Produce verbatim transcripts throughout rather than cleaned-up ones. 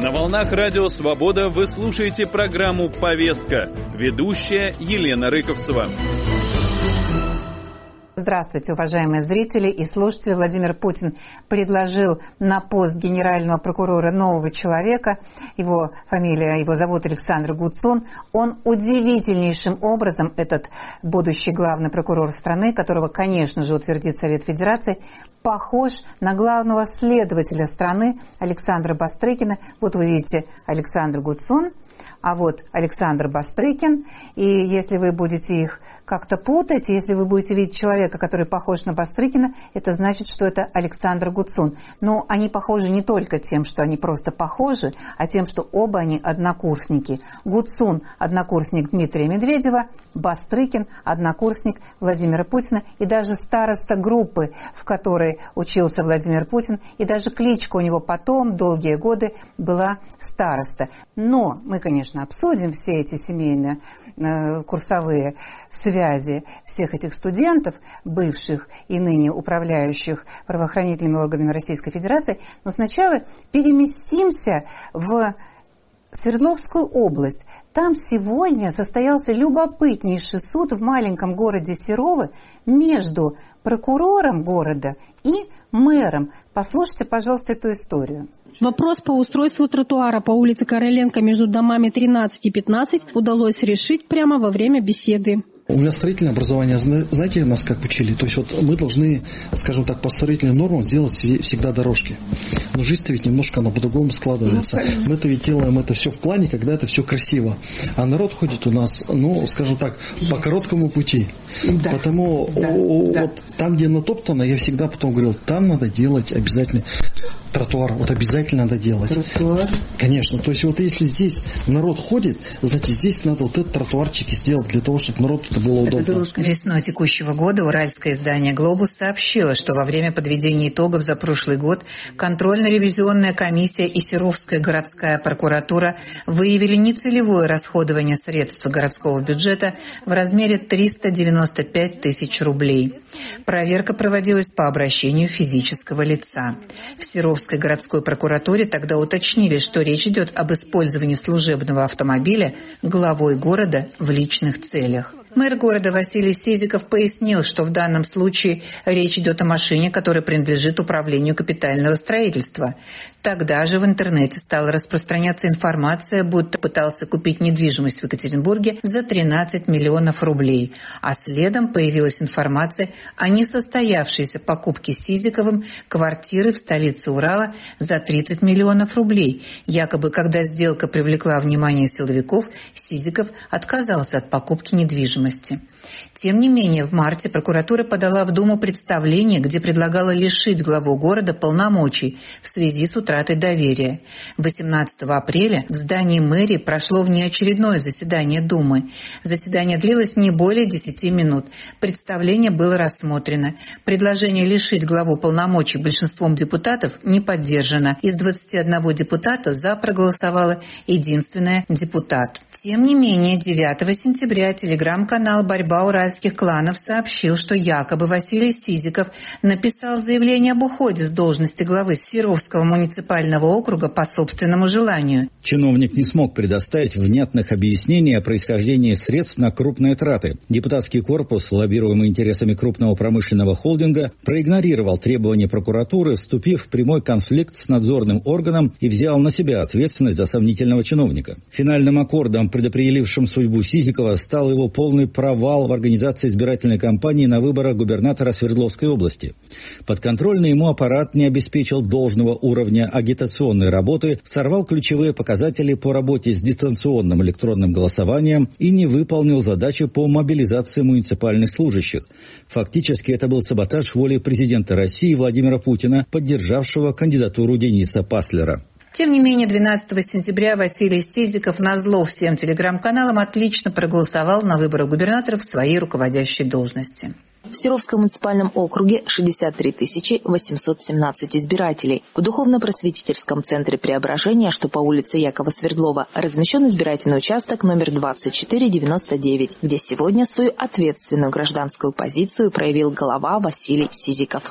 На волнах Радио Свобода вы слушаете программу «Повестка». Ведущая Елена Рыковцева. Здравствуйте, уважаемые зрители и слушатели. Владимир Путин предложил на пост генерального прокурора нового человека. Его фамилия, его зовут Александр Гудзон. Он удивительнейшим образом, этот будущий главный прокурор страны, которого, конечно же, утвердит Совет Федерации, похож на главного следователя страны Александра Бастрыкина. Вот вы видите Александр Гудзон, а вот Александр Бастрыкин. И если вы будете их как-то путать, если вы будете видеть человека, который похож на Бастрыкина, это значит, что это Александр Гудзон. Но они похожи не только тем, что они просто похожи, а тем, что оба они однокурсники. Гудзон – однокурсник Дмитрия Медведева, Бастрыкин – однокурсник Владимира Путина и даже староста группы, в которой учился Владимир Путин, и даже кличка у него потом, долгие годы, была староста. Но мы, конечно, обсудим все эти семейные э, курсовые связи всех этих студентов, бывших и ныне управляющих правоохранительными органами Российской Федерации. Но сначала переместимся в Свердловскую область. Там сегодня состоялся любопытнейший суд в маленьком городе Серовы между прокурором города и мэром. Послушайте, пожалуйста, эту историю. Вопрос по устройству тротуара по улице Короленко между домами тринадцать и пятнадцать удалось решить прямо во время беседы. У меня строительное образование, знаете, нас как учили? То есть вот мы должны, скажем так, по строительным нормам сделать всегда дорожки. Но жизнь-то ведь немножко она по-другому складывается. Ну, мы-то ведь делаем это все в плане, когда это все красиво. А народ ходит у нас, ну, скажем так, по короткому пути. Да. Потому да, о, да. Вот там, где натоптано, я всегда потом говорил, там надо делать обязательно тротуар. Вот обязательно надо делать. Тротуар? Конечно. То есть вот если здесь народ ходит, значит, здесь надо вот этот тротуарчик сделать для того, чтобы народ было удобно. Весной текущего года уральское издание «Глобус» сообщило, что во время подведения итогов за прошлый год контрольно-ревизионная комиссия и Серовская городская прокуратура выявили нецелевое расходование средств городского бюджета в размере триста девяносто пять тысяч рублей. Проверка проводилась по обращению физического лица. В Серовской городской прокуратуре тогда уточнили, что речь идет об использовании служебного автомобиля главой города в личных целях. Мэр города Василий Сизиков пояснил, что в данном случае речь идет о машине, которая принадлежит управлению капитального строительства. Тогда же в интернете стала распространяться информация, будто пытался купить недвижимость в Екатеринбурге за тринадцать миллионов рублей. А следом появилась информация о несостоявшейся покупке Сизиковым квартиры в столице Урала за тридцать миллионов рублей. Якобы, когда сделка привлекла внимание силовиков, Сизиков отказался от покупки недвижимости. Тем не менее, в марте прокуратура подала в Думу представление, где предлагала лишить главу города полномочий в связи с утратой доверия. восемнадцатого апреля в здании мэрии прошло внеочередное заседание Думы. Заседание длилось не более десяти минут. Представление было рассмотрено. Предложение лишить главу полномочий большинством депутатов не поддержано. Из двадцати одного депутата за проголосовала единственная депутат. Тем не менее, девятого сентября телеграм-канал «Борьба уральских кланов» сообщил, что якобы Василий Сизиков написал заявление об уходе с должности главы Серовского муниципального округа по собственному желанию. Чиновник не смог предоставить внятных объяснений о происхождении средств на крупные траты. Депутатский корпус, лоббируемый интересами крупного промышленного холдинга, проигнорировал требования прокуратуры, вступив в прямой конфликт с надзорным органом и взял на себя ответственность за сомнительного чиновника. Финальным аккордом, предопределившим судьбу Сизикова, стал его полный провал в организации избирательной кампании на выборах губернатора Свердловской области. Подконтрольный ему аппарат не обеспечил должного уровня агитационной работы, сорвал ключевые показатели по работе с дистанционным электронным голосованием и не выполнил задачи по мобилизации муниципальных служащих. Фактически это был саботаж воли президента России Владимира Путина, поддержавшего кандидатуру Дениса Паслера. Тем не менее, двенадцатого сентября Василий Сизиков назло всем телеграм-каналам отлично проголосовал на выборах губернатора в своей руководящей должности. В Серовском муниципальном округе шестьдесят три тысячи восемьсот семнадцать избирателей. В духовно-просветительском центре Преображения, что по улице Якова Свердлова, размещен избирательный участок номер двадцать четыре девяносто девять, где сегодня свою ответственную гражданскую позицию проявил глава Василий Сизиков.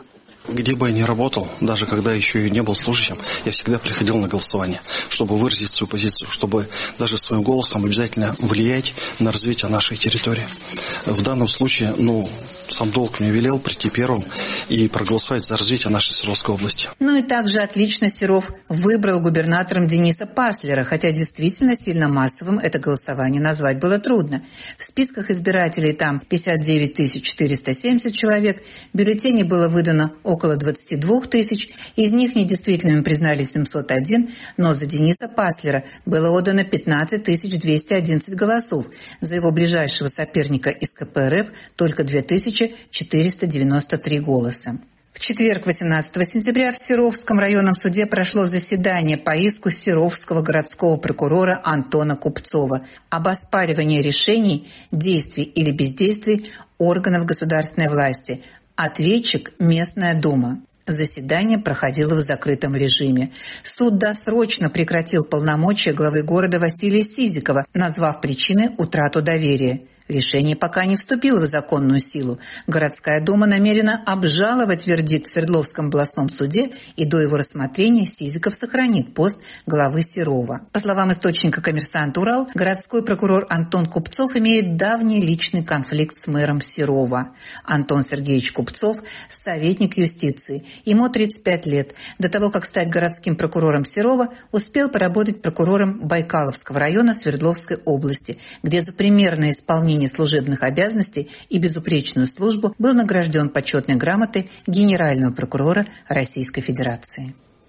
Где бы я ни работал, даже когда еще и не был служащим, я всегда приходил на голосование, чтобы выразить свою позицию, чтобы даже своим голосом обязательно влиять на развитие нашей территории. В данном случае, ну, сам долг мне велел прийти первым и проголосовать за развитие нашей Серовской области. Ну и также отлично Серов выбрал губернатором Дениса Паслера, хотя действительно сильно массовым это голосование назвать было трудно. В списках избирателей там пятьдесят девять тысяч четыреста семьдесят человек, бюллетеней было выдано около двадцать два тысяч, из них недействительными признали семьсот один, но за Дениса Паслера было отдано пятнадцать тысяч двести одиннадцать голосов, за его ближайшего соперника из ка пэ эр эф только две тысячи четыреста девяносто три голоса. В четверг, восемнадцатого сентября, в Серовском районном суде прошло заседание по иску Серовского городского прокурора Антона Купцова об оспаривании решений, действий или бездействий органов государственной власти. Ответчик – местная дума. Заседание проходило в закрытом режиме. Суд досрочно прекратил полномочия главы города Василия Сизикова, назвав причиной утрату доверия. Решение пока не вступило в законную силу. Городская дума намерена обжаловать вердикт в Свердловском областном суде, и до его рассмотрения Сизиков сохранит пост главы Серова. По словам источника «Коммерсант Урал», городской прокурор Антон Купцов имеет давний личный конфликт с мэром Серова. Антон Сергеевич Купцов – советник юстиции. Ему тридцать пять лет. До того, как стать городским прокурором Серова, успел поработать прокурором Байкаловского района Свердловской области, где за примерное исполнение служебных обязанностей и безупречную службу был награжден почетной грамотой генерального прокурора Российской Федерации.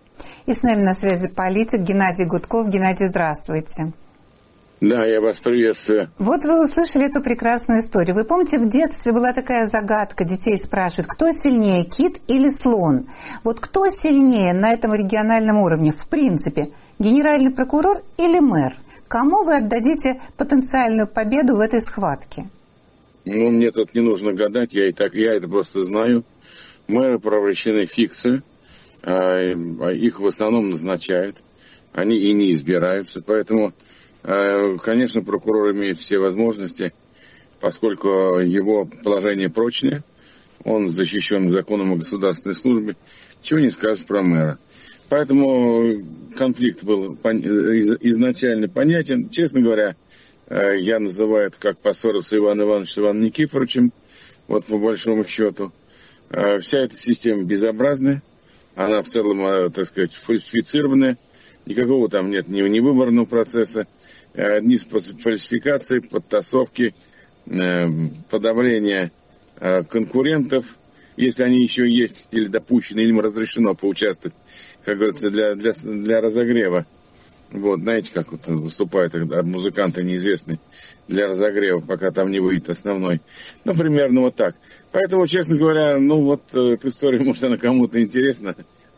И с нами на связи политик Геннадий Гудков. Геннадий, здравствуйте. Да, я вас приветствую. Вот вы услышали эту прекрасную историю. Вы помните, в детстве была такая загадка, детей спрашивают, кто сильнее, кит или слон? Вот кто сильнее на этом региональном уровне, в принципе, генеральный прокурор или мэр? Кому вы отдадите потенциальную победу в этой схватке? Ну, мне тут не нужно гадать, я и так, я это просто знаю. Мэры превращены в фикцию, их в основном назначают, они и не избираются, поэтому, конечно, прокурор имеет все возможности, поскольку его положение прочное, он защищен законом о государственной службе, чего не скажешь про мэра. Поэтому конфликт был изначально понятен. Честно говоря, я называю это, как поссорился Иван Иванович с Иваном Никифоровичем, вот по большому счету. Вся эта система безобразная, она в целом, так сказать, фальсифицированная, никакого там нет ни, ни выборного процесса, ни фальсификации, подтасовки, подавления конкурентов, если они еще есть или допущены, или им разрешено поучаствовать, как говорится, для, для, для разогрева. Вот, знаете, как вот выступают музыканты неизвестные для разогрева, пока там не выйдет основной. Ну, примерно вот так. Поэтому, честно говоря, ну вот эта история, может, она кому-то интересна.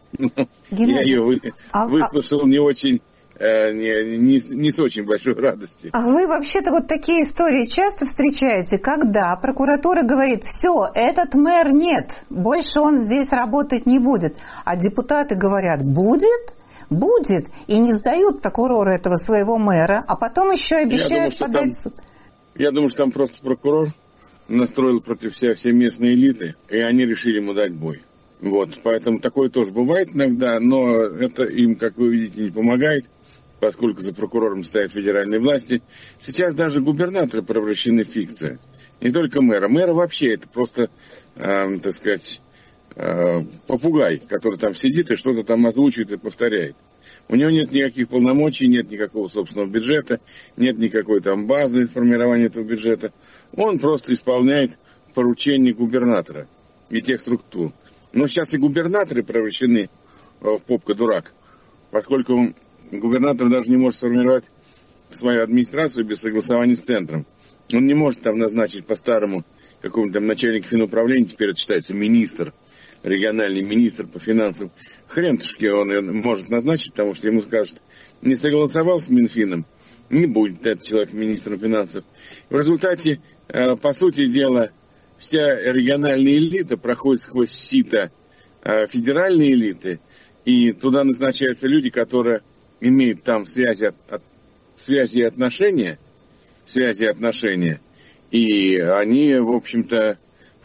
Я ее вы, а, выслушал а... не очень... Не, не, не с очень большой радостью. А вы вообще-то вот такие истории часто встречаете, когда прокуратура говорит, все, этот мэр нет, больше он здесь работать не будет. А депутаты говорят, будет, будет, и не сдают прокурору этого своего мэра, а потом еще обещают подать там, в суд. Я думаю, что там просто прокурор настроил против себя все местные элиты, и они решили ему дать бой. Вот, поэтому такое тоже бывает иногда, но это им, как вы видите, не помогает, поскольку за прокурором стоят федеральные власти. Сейчас даже губернаторы превращены в фикцию. Не только мэра. Мэра вообще это просто, э, так сказать, э, попугай, который там сидит и что-то там озвучивает и повторяет. У него нет никаких полномочий, нет никакого собственного бюджета, нет никакой там базы формирования этого бюджета. Он просто исполняет поручения губернатора и тех структур. Но сейчас и губернаторы превращены в попка-дурак, поскольку губернатор даже не может сформировать свою администрацию без согласования с центром. Он не может там назначить по-старому какого-нибудь там начальника финуправления, теперь это считается министр, региональный министр по финансам. Хрен-тушки он может назначить, потому что ему скажут, не согласовал с Минфином, не будет этот человек министром финансов. В результате, по сути дела, вся региональная элита проходит сквозь сито федеральной элиты, и туда назначаются люди, которые имеют там связи, от, от, связи и отношения, связи и отношения, и они, в общем-то,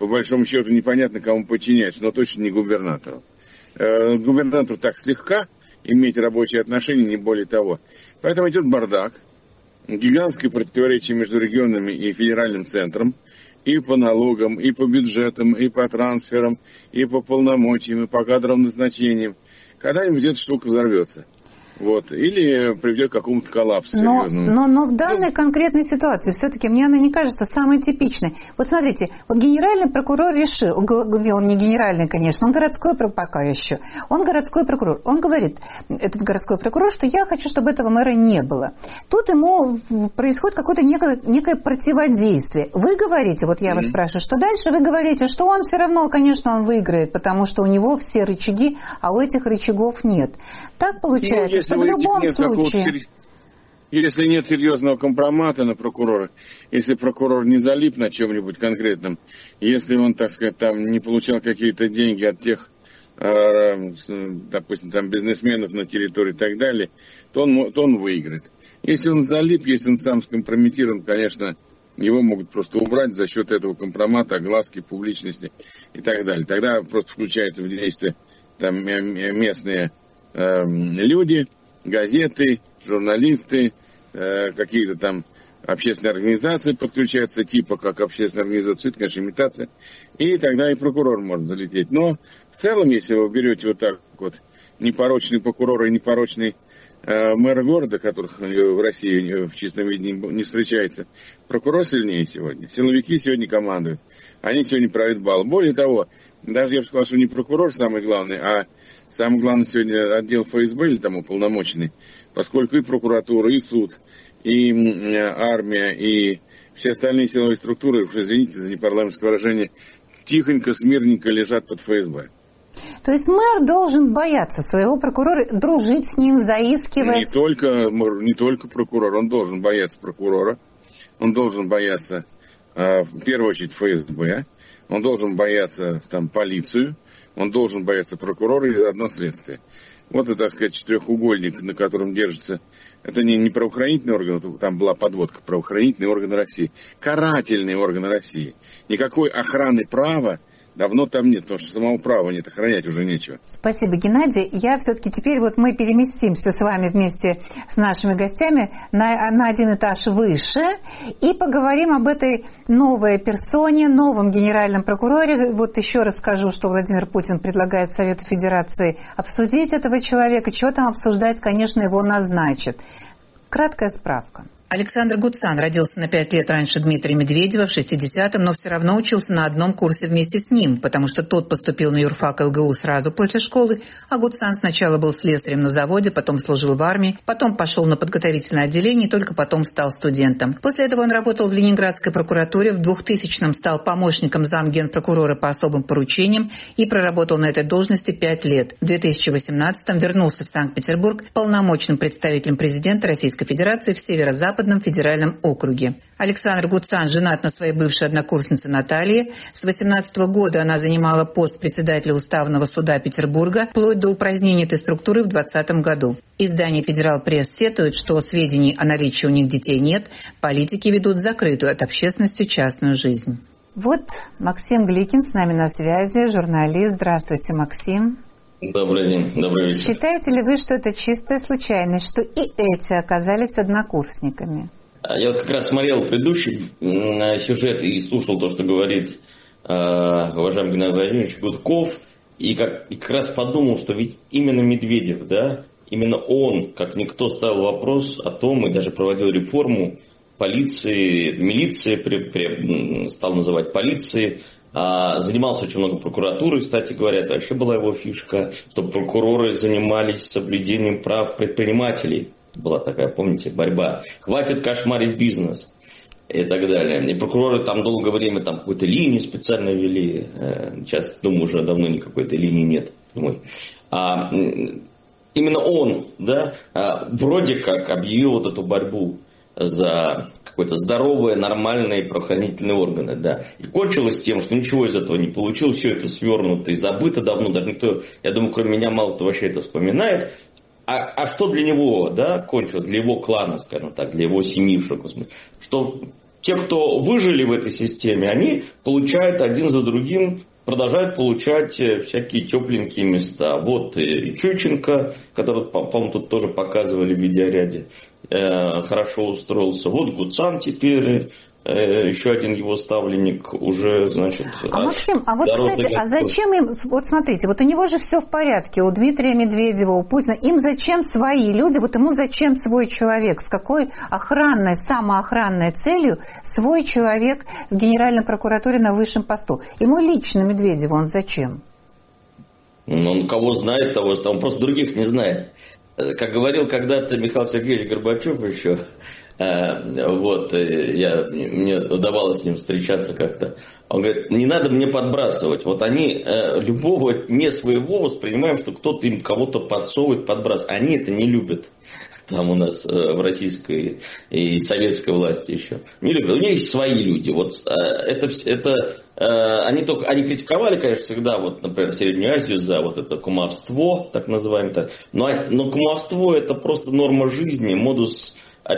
по большому счету непонятно, кому подчиняется, но точно не губернатору. Э, губернатору так слегка иметь рабочие отношения, не более того. Поэтому идет бардак, гигантское противоречие между регионами и федеральным центром, и по налогам, и по бюджетам, и по трансферам, и по полномочиям, и по кадровым назначениям. Когда-нибудь эта штука взорвется. Вот. Или приведет к какому-то коллапсу но, серьезному. Но, но в данной конкретной ситуации все-таки мне она не кажется самой типичной. Вот смотрите, вот генеральный прокурор решил, он не генеральный, конечно, он городской пока еще, он городской прокурор, он говорит, этот городской прокурор, что я хочу, чтобы этого мэра не было. Тут ему происходит какое-то некое, некое противодействие. Вы говорите, вот я mm-hmm. вас спрашиваю, что дальше? Вы говорите, что он все равно, конечно, он выиграет, потому что у него все рычаги, а у этих рычагов нет. Так получается, ну, что в любом нет случае... Если нет серьезного компромата на прокурора, если прокурор не залип на чем-нибудь конкретном, если он, так сказать, там не получал какие-то деньги от тех, допустим, там бизнесменов на территории и так далее, то он, то он выиграет. Если он залип, если он сам скомпрометирован, конечно, его могут просто убрать за счет этого компромата, огласки, публичности и так далее. Тогда просто включаются в действие там местные э, люди, газеты, журналисты, э, какие-то там общественные организации подключаются, типа как общественная организация, это, конечно, имитация. И тогда и прокурор может залететь. Но в целом, если вы берете вот так вот непорочный прокурор и непорочный э, мэр города, которых в России в чистом виде не, не встречается, прокурор сильнее сегодня. Силовики сегодня командуют. Они сегодня правят бал. Более того, даже я бы сказал, что не прокурор самый главный, а самый главный сегодня отдел эф эс бэ или там уполномоченный, поскольку и прокуратура, и суд, и армия, и все остальные силовые структуры, уж извините за непарламентское выражение, тихонько, смирненько лежат под эф эс бэ. То есть мэр должен бояться своего прокурора, дружить с ним, заискивать? Не только, не только прокурор, он должен бояться прокурора, он должен бояться, в первую очередь, эф эс бэ, он должен бояться там, полицию, он должен бояться прокурора и заодно следствие. Вот это, так сказать, четырехугольник, на котором держится. Это не, не правоохранительный орган, там была подводка, правоохранительные органы России. Карательные органы России. Никакой охраны права давно там нет, потому что самого права нет, охранять уже нечего. Спасибо, Геннадий. Я все-таки теперь вот мы переместимся с вами вместе с нашими гостями на, на один этаж выше и поговорим об этой новой персоне, новом генеральном прокуроре. Вот еще раз скажу, что Владимир Путин предлагает Совету Федерации обсудить этого человека. Что там обсуждать, конечно, его назначат. Краткая справка. Александр Гуцан родился на пять лет раньше Дмитрия Медведева в шестидесятом, но все равно учился на одном курсе вместе с ним, потому что тот поступил на юрфак эл гэ у сразу после школы, а Гуцан сначала был слесарем на заводе, потом служил в армии, потом пошел на подготовительное отделение и только потом стал студентом. После этого он работал в Ленинградской прокуратуре, в двухтысячном стал помощником замгенпрокурора по особым поручениям и проработал на этой должности пять лет. В две тысячи восемнадцатом вернулся в Санкт-Петербург полномочным представителем президента Российской Федерации в Северо-Западном федеральном округе. Александр Гуцан женат на своей бывшей однокурснице Наталье. С две тысячи восемнадцатого года она занимала пост председателя Уставного суда Петербурга, вплоть до упразднения этой структуры в двадцатом году. Издание «Федерал Пресс» сетует, что сведений о наличии у них детей нет, политики ведут закрытую от общественности частную жизнь. Вот Максим Гликин с нами на связи, журналист. Здравствуйте, Максим. Добрый день, добрый вечер. Считаете ли вы, что это чистая случайность, что и эти оказались однокурсниками? Я вот как раз смотрел предыдущий сюжет и слушал то, что говорит э, уважаемый Геннадий Владимирович Гудков, и как, и как раз подумал, что ведь именно Медведев, да, именно он, как никто, ставил вопрос о том, и даже проводил реформу полиции, милиции, при, при, стал называть полицией, занимался очень много прокуратурой, кстати говоря, это вообще была его фишка, чтобы прокуроры занимались соблюдением прав предпринимателей. Была такая, помните, борьба. Хватит кошмарить бизнес и так далее. И прокуроры там долгое время там какую-то линию специально вели. Сейчас, думаю, уже давно никакой этой линии нет. А именно он, да, вроде как объявил вот эту борьбу за какие-то здоровые, нормальные правоохранительные органы, да. И кончилось тем, что ничего из этого не получилось, все это свернуто и забыто давно, даже никто, я думаю, кроме меня, мало кто вообще это вспоминает. А, а что для него, да, кончилось, для его клана, скажем так, для его семьи, в широком смысле, что те, кто выжили в этой системе, они получают один за другим, продолжают получать всякие тепленькие места. Вот и Чученко, который, по-моему, тут тоже показывали в видеоряде, хорошо устроился. Вот Гуцан теперь, еще один его ставленник уже, значит... А, Максим, а вот, кстати, а зачем им... Вот смотрите, вот у него же все в порядке, у Дмитрия Медведева, у Путина. Им зачем свои люди, вот ему зачем свой человек? С какой охранной, самоохранной целью свой человек в Генеральной прокуратуре на высшем посту? Ему лично Медведеву он зачем? Он кого знает, того, он просто других не знает. Как говорил когда-то Михаил Сергеевич Горбачев еще, вот, я, мне удавалось с ним встречаться как-то, он говорит, не надо мне подбрасывать, вот они любого не своего воспринимают, что кто-то им кого-то подсовывает, подбрасывает, они это не любят. Там у нас в российской и советской власти еще. Не любят. У них есть свои люди. Вот это, это они только они критиковали, конечно, всегда, вот, например, Среднюю Азию за вот это кумовство, так называемое. Но, но кумовство это просто норма жизни, модус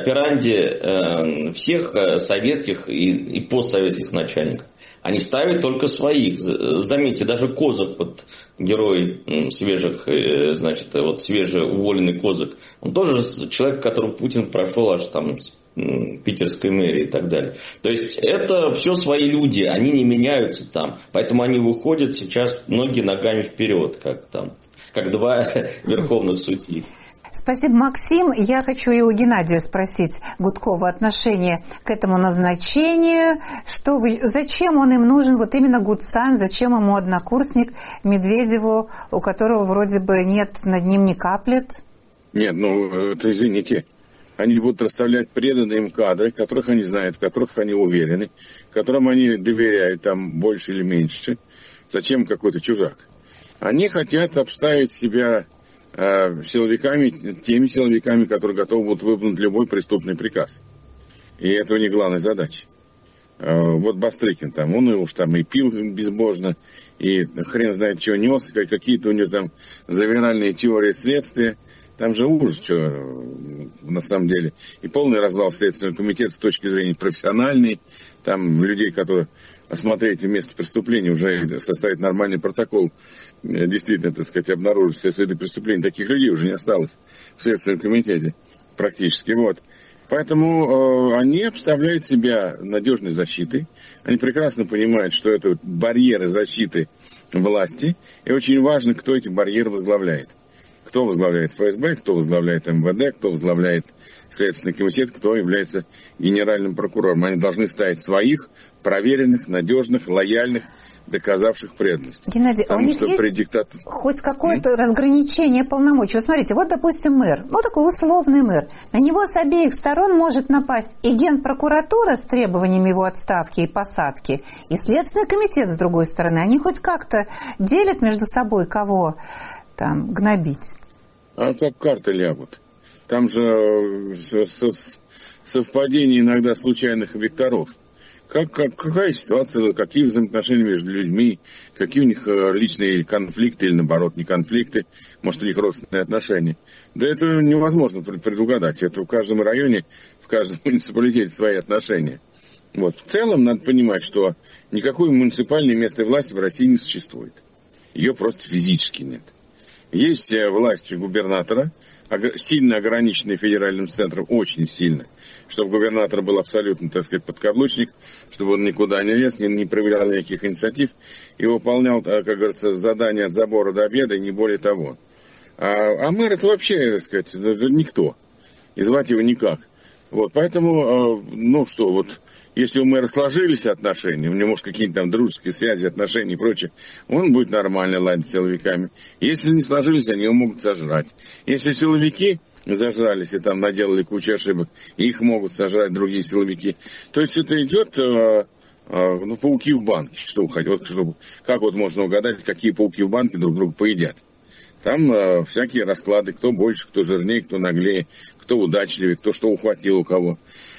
операнди всех советских и, и постсоветских начальников. Они ставят только своих. Заметьте, даже Козак, вот, герой свежих, значит, вот свежеуволенный Козак, он тоже человек, которого Путин прошел аж там с питерской мэрии и так далее. То есть это все свои люди, они не меняются там. Поэтому они выходят сейчас ноги ногами вперед, как там, как два верховных судьи. Спасибо, Максим. Я хочу и у Геннадия спросить Гудкова отношение к этому назначению. Что вы, зачем он им нужен, вот именно Гудсан, зачем ему однокурсник Медведеву, у которого вроде бы нет над ним ни каплет? Нет, ну, это извините. Они будут расставлять преданные им кадры, которых они знают, в которых они уверены, которым они доверяют там больше или меньше. Зачем какой-то чужак? Они хотят обставить себя силовиками, теми силовиками, которые готовы будут выполнить любой преступный приказ. И это у них главная задача. Вот Бастрыкин там, он уж там и пил безбожно, и хрен знает, что нес, какие-то у него там завиральные теории следствия. Там же ужас, что на самом деле. И полный развал Следственного комитета с точки зрения профессиональной. Там людей, которые осмотреть место преступления, уже составить нормальный протокол, действительно, так сказать, обнаружить все следы преступления. Таких людей уже не осталось в Следственном комитете практически. Вот. Поэтому э, они обставляют себя надежной защитой. Они прекрасно понимают, что это барьеры защиты власти. И очень важно, кто эти барьеры возглавляет. Кто возглавляет ФСБ, кто возглавляет МВД, кто возглавляет Следственный комитет, кто является генеральным прокурором. Они должны ставить своих, проверенных, надежных, лояльных, доказавших преданность. Геннадий, Потому а у них что есть при диктату... хоть какое-то mm? разграничение полномочий? Вот смотрите, вот, допустим, мэр, ну такой условный мэр, на него с обеих сторон может напасть и генпрокуратура с требованиями его отставки и посадки, и Следственный комитет с другой стороны. Они хоть как-то делят между собой, кого там гнобить? А как карты лягут. Там же совпадение иногда случайных векторов. Как, как, какая ситуация, какие взаимоотношения между людьми, какие у них личные конфликты или, наоборот, не конфликты, может, у них родственные отношения. Да это невозможно предугадать. Это в каждом районе, в каждом муниципалитете свои отношения. Вот. В целом надо понимать, что никакой муниципальной местной власти в России не существует. Ее просто физически нет. Есть власть губернатора, сильно ограниченный федеральным центром, очень сильно, чтобы губернатор был абсолютно, так сказать, подкаблучник, чтобы он никуда не лез, не, не проявлял никаких инициатив и выполнял, как говорится, задания от забора до обеда и не более того. А, а мэр это вообще, так сказать, никто. И звать его никак. Вот, поэтому, ну что, вот, если у мэра сложились отношения, у него, может, какие-то там дружеские связи, отношения и прочее, он будет нормально ладить с силовиками. Если не сложились, они его могут сожрать. Если силовики зажрались и там наделали кучу ошибок, их могут сожрать другие силовики. То есть это идет, э, э, ну, пауки в банке. Что, вот, что, как вот можно угадать, какие пауки в банке друг друга поедят? Там э, всякие расклады, кто больше, кто жирнее, кто наглее, кто удачливее, кто что ухватил у кого.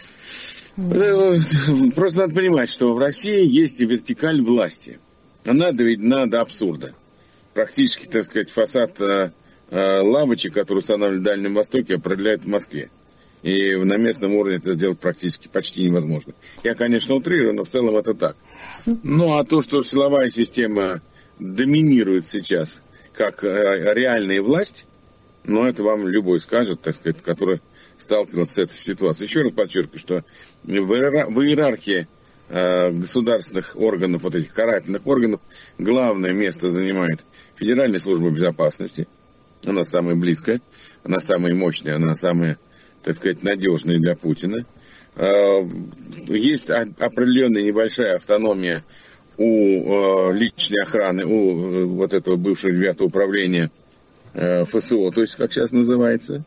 Просто надо понимать, что в России есть и вертикаль власти. Она доведена до абсурда. Практически, так сказать, фасад э, э, лавочек, которые устанавливали в Дальнем Востоке, определяют в Москве. И на местном уровне это сделать практически почти невозможно. Я, конечно, утрирую, но в целом это так. Ну, а то, что силовая система доминирует сейчас как реальная власть, ну, это вам любой скажет, так сказать, который сталкивался с этой ситуацией. Еще раз подчеркиваю, что в иерархии э, государственных органов, вот этих карательных органов, главное место занимает Федеральная служба безопасности. Она самая близкая, она самая мощная, она самая, так сказать, надежная для Путина. Э, есть определенная небольшая автономия у э, личной охраны, у э, вот этого бывшего девятого управления э, ФСО, то есть, как сейчас называется,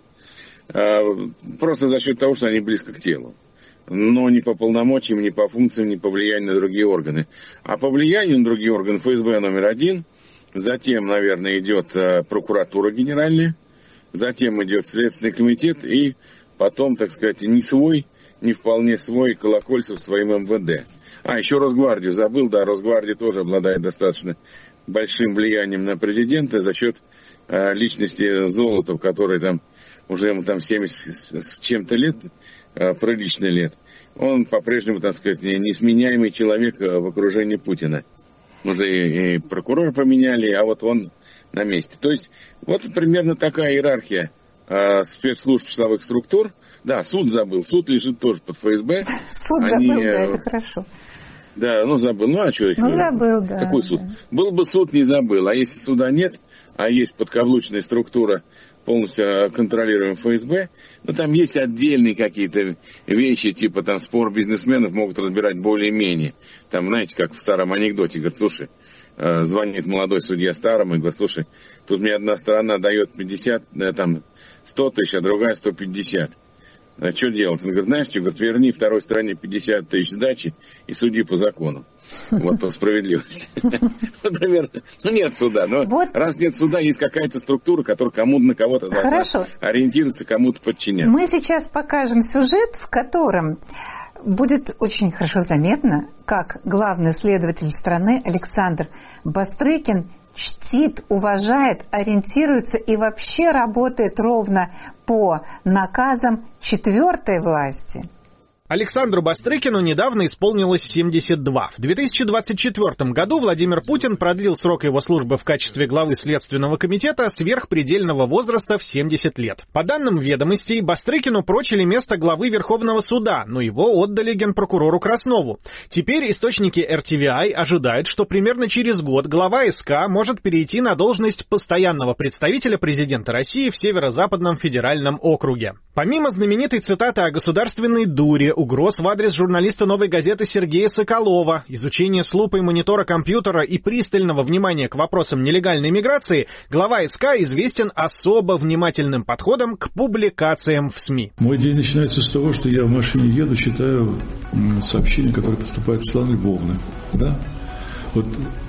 э, просто за счет того, что они близко к телу. Но не по полномочиям, не по функциям, не по влиянию на другие органы. А по влиянию на другие органы ФСБ номер один, затем, наверное, идет э, прокуратура генеральная, затем идет Следственный комитет и потом, так сказать, не свой, не вполне свой Колокольцев своим эм вэ дэ. А, еще Росгвардию забыл, да, Росгвардия тоже обладает достаточно большим влиянием на президента за счет э, личности Золотов, который там уже ему там семьдесят с чем-то лет, э, прилично лет. Он по-прежнему, так сказать, несменяемый человек в окружении Путина. Уже и, и прокурора поменяли, а вот он на месте. То есть вот примерно такая иерархия э, спецслужб силовых структур. Да, суд забыл. Суд лежит тоже под эф эс бэ. Суд Они, забыл, да, это хорошо. Да, ну забыл. Ну а что их? Ну забыл, да. Какой суд? Был бы суд, не забыл. А если суда нет, а есть подкаблучная структура, полностью контролируемая эф эс бэ, ну там есть отдельные какие-то вещи, типа там спор бизнесменов могут разбирать более-менее. Там, знаете, как в старом анекдоте, говорит, слушай, звонит молодой судья старому и говорит, слушай, тут мне одна сторона дает пятьдесят, там, сто тысяч, а другая сто пятьдесят. А что делать? Он говорит, знаешь что, говорит, верни второй стороне пятьдесят тысяч сдачи и суди по закону. Вот по справедливости. Например, ну нет суда, но раз нет суда, есть какая-то структура, которая кому-то на кого-то должна ориентироваться, кому-то подчиняться. Мы сейчас покажем сюжет, в котором будет очень хорошо заметно, как главный следователь страны Александр Бастрыкин чтит, уважает, ориентируется и вообще работает ровно по наказам четвертой власти. Александру Бастрыкину недавно исполнилось семьдесят два. В две тысячи двадцать четвёртом году Владимир Путин продлил срок его службы в качестве главы Следственного комитета сверхпредельного возраста в семьдесят лет. По данным «Ведомостей», Бастрыкину прочили место главы Верховного суда, но его отдали генпрокурору Краснову. Теперь источники эр ти ви ай ожидают, что примерно через год глава эс ка может перейти на должность постоянного представителя президента России в Северо-Западном федеральном округе. Помимо знаменитой цитаты о государственной дуре, угроз в адрес журналиста «Новой газеты» Сергея Соколова, изучения с лупой монитора компьютера и пристального внимания к вопросам нелегальной миграции, глава эс ка известен особо внимательным подходом к публикациям в СМИ. Мой день начинается с того, что я в машине еду, читаю сообщения, которые поступают в Светланы Львовны. Да? Вот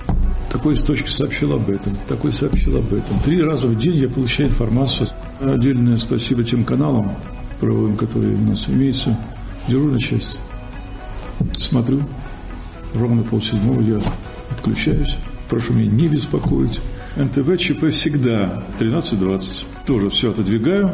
такой источник сообщил об этом, такой сообщил об этом. Три раза в день я получаю информацию. Отдельное спасибо тем каналам правовым, которые у нас имеются. Дежурная часть. Смотрю. Ровно полседьмого я отключаюсь. Прошу меня не беспокоить. эн тэ вэ ЧП всегда тринадцать двадцать. Тоже все отодвигаю.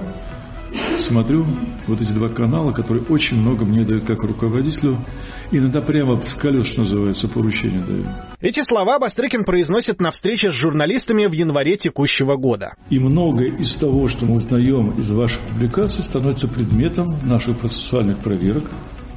Смотрю вот эти два канала, которые очень много мне дают как руководителю. Иногда прямо с колес, что называется, поручения дают. Эти слова Бастрыкин произносит на встрече с журналистами в январе текущего года. И многое из того, что мы узнаем из ваших публикаций, становится предметом наших процессуальных проверок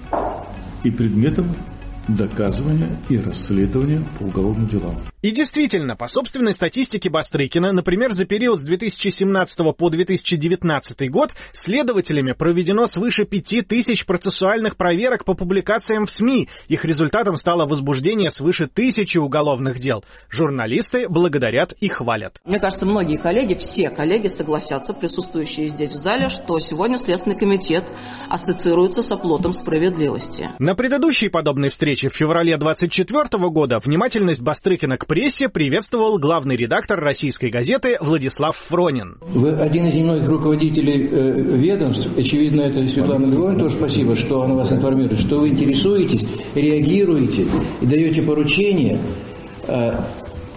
и предметом доказывания и расследования по уголовным делам. И действительно, по собственной статистике Бастрыкина, например, за период с две тысячи семнадцатого по две тысячи девятнадцатый год следователями проведено свыше пяти тысяч процессуальных проверок по публикациям в СМИ. Их результатом стало возбуждение свыше тысячи уголовных дел. Журналисты благодарят и хвалят. Мне кажется, многие коллеги, все коллеги согласятся, присутствующие здесь в зале, что сегодня Следственный комитет ассоциируется с оплотом справедливости. На предыдущей подобной встрече в феврале двадцать четвёртого года внимательность Бастрыкина к прессе приветствовал главный редактор российской газеты Владислав Фронин. Вы один из немногих руководителей э, ведомств, очевидно, это Светлана Григорьевна, тоже спасибо, что она вас информирует, что вы интересуетесь, реагируете и даете поручения э,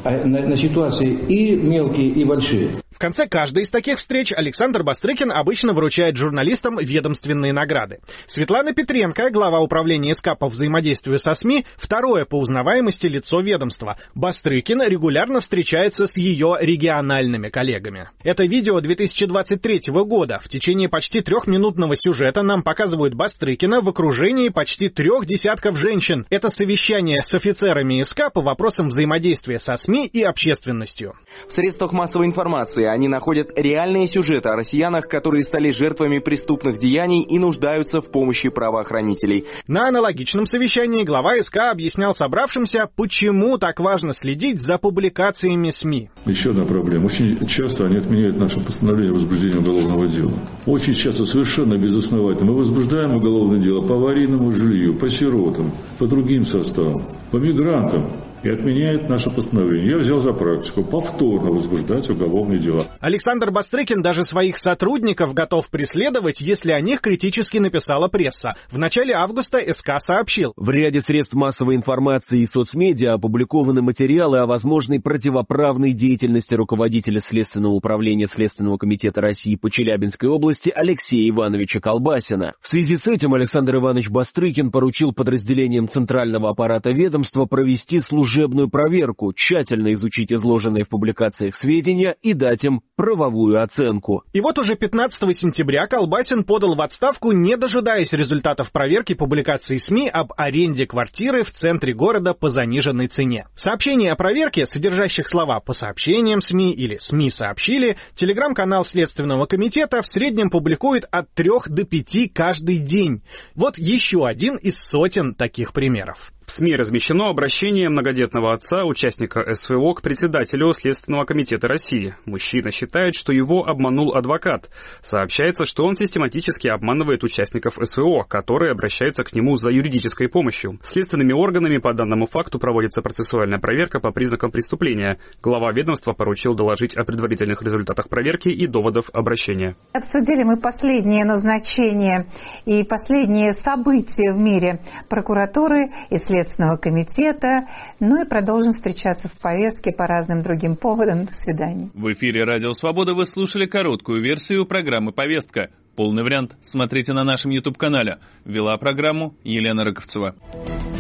на, на ситуации и мелкие, и большие. В конце каждой из таких встреч Александр Бастрыкин обычно вручает журналистам ведомственные награды. Светлана Петренко, глава управления СК по взаимодействию со СМИ, второе по узнаваемости лицо ведомства. Бастрыкин регулярно встречается с ее региональными коллегами. Это видео две тысячи двадцать третьего года. В течение почти трехминутного сюжета нам показывают Бастрыкина в окружении почти трех десятков женщин. Это совещание с офицерами СК по вопросам взаимодействия со СМИ и общественностью. В средствах массовой информации они находят реальные сюжеты о россиянах, которые стали жертвами преступных деяний и нуждаются в помощи правоохранителей. На аналогичном совещании глава СК объяснял собравшимся, почему так важно следить за публикациями СМИ. Еще одна проблема. Очень часто они отменяют наше постановление о возбуждении уголовного дела. Очень часто совершенно безосновательно. Мы возбуждаем уголовное дело по аварийному жилью, по сиротам, по другим составам, по мигрантам. И отменяет наше постановление. Я взял за практику повторно возбуждать уголовные дела. Александр Бастрыкин даже своих сотрудников готов преследовать, если о них критически написала пресса. В начале августа СК сообщил: в ряде средств массовой информации и соцмедиа опубликованы материалы о возможной противоправной деятельности руководителя Следственного управления Следственного комитета России по Челябинской области Алексея Ивановича Колбасина. В связи с этим Александр Иванович Бастрыкин поручил подразделениям Центрального аппарата ведомства провести службу служебную проверку, тщательно изучить изложенные в публикациях сведения и дать им правовую оценку. И вот уже пятнадцатого сентября Колбасин подал в отставку, не дожидаясь результатов проверки публикаций СМИ об аренде квартиры в центре города по заниженной цене. Сообщения о проверке, содержащих слова «по сообщениям СМИ» или «СМИ сообщили», телеграм-канал Следственного комитета в среднем публикует от трех до пяти каждый день. Вот еще один из сотен таких примеров. В СМИ размещено обращение многодетного отца, участника СВО, к председателю Следственного комитета России. Мужчина считает, что его обманул адвокат. Сообщается, что он систематически обманывает участников СВО, которые обращаются к нему за юридической помощью. Следственными органами по данному факту проводится процессуальная проверка по признакам преступления. Глава ведомства поручил доложить о предварительных результатах проверки и доводов обращения. Обсудили мы последние назначения и последние события в мире прокуратуры и Следственного комитета. Ну и продолжим встречаться в повестке по разным другим поводам. До свидания. В эфире «Радио Свобода» вы слушали короткую версию программы «Повестка». Полный вариант смотрите на нашем YouTube-канале. Вела программу Елена Рыковцева.